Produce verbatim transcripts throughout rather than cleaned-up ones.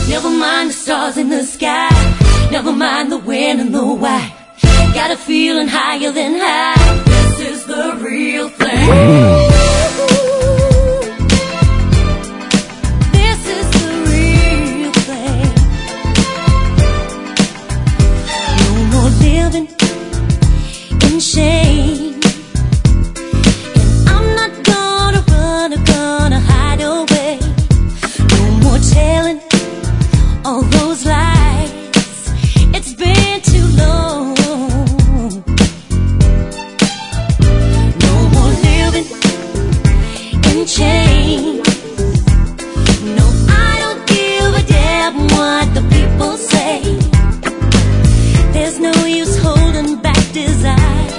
Never mind the stars in the sky, never mind the when and the why. Got a feeling higher than high. This is the real thing. This is the real thing. No more living in shame, and I'm not gonna run or gonna hide away. No more telling all those lies. It's been too long. No more living in chains. No, I don't give a damn what the people say. There's no use holding back desire.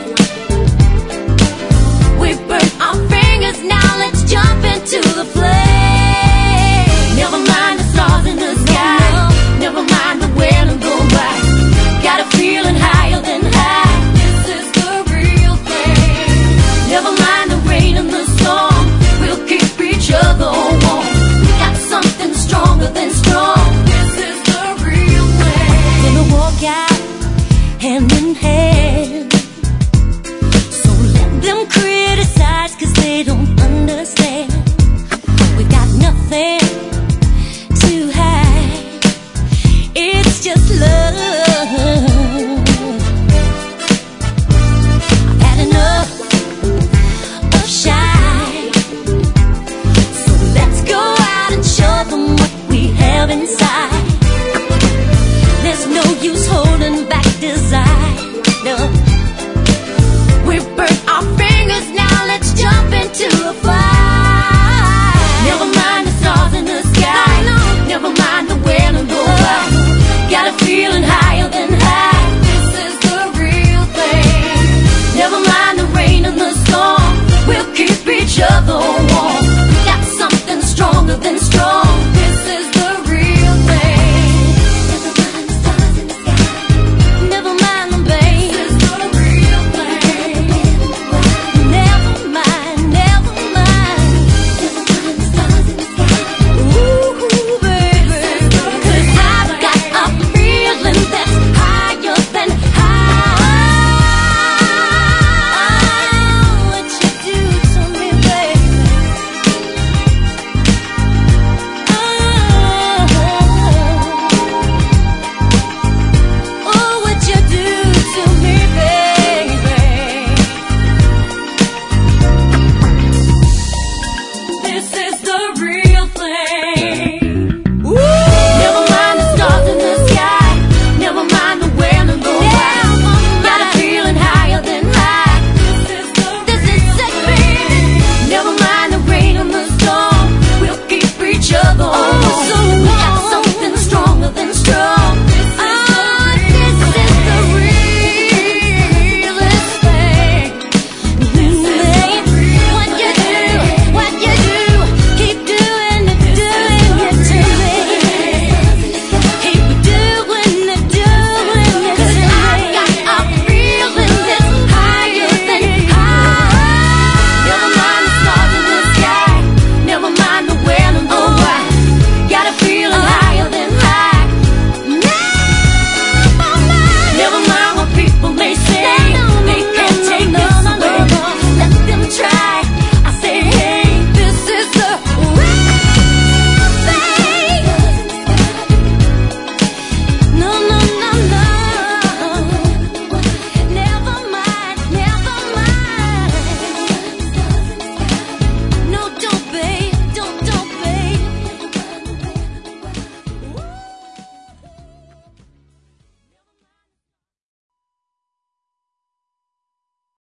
We burnt our fingers, now let's jump into the flame. Never mind the stars in the sky, never mind the when and the why. Got a feeling higher than high. This is the real thing. Never mind the rain and the storm, we'll keep each other warm. We got something stronger than strong. This is the real thing. Gonna walk out hand in hand. So let them criticize, cause they don't understand. We got nothing to hide. It's just love. I've had enough of shy. So let's go out and show them what we have inside. There's no use holding back